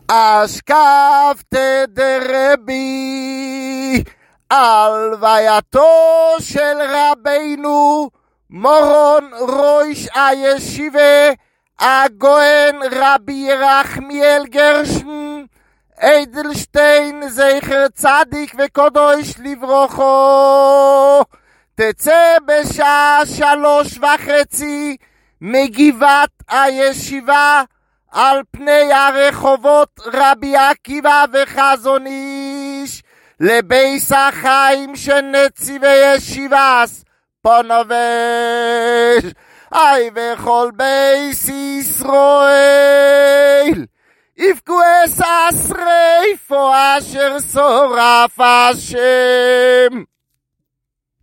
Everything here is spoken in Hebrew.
אשכבתא דרבי, הלווייתו של רבינו מורון ראש הישיבה הגאון רבי ירחמיאל גרשן אדלשטיין זכר צדיק וקדוש לברוכו, תצא בשעה 3:30 מגבעת הישיבה על פני הרחובות רבי עקיבא וחזון איש לבייס החיים של נציבי ישיבס פונובש, היי וכל בייס ישראל יבכו אס השריפו אשר שורף השם.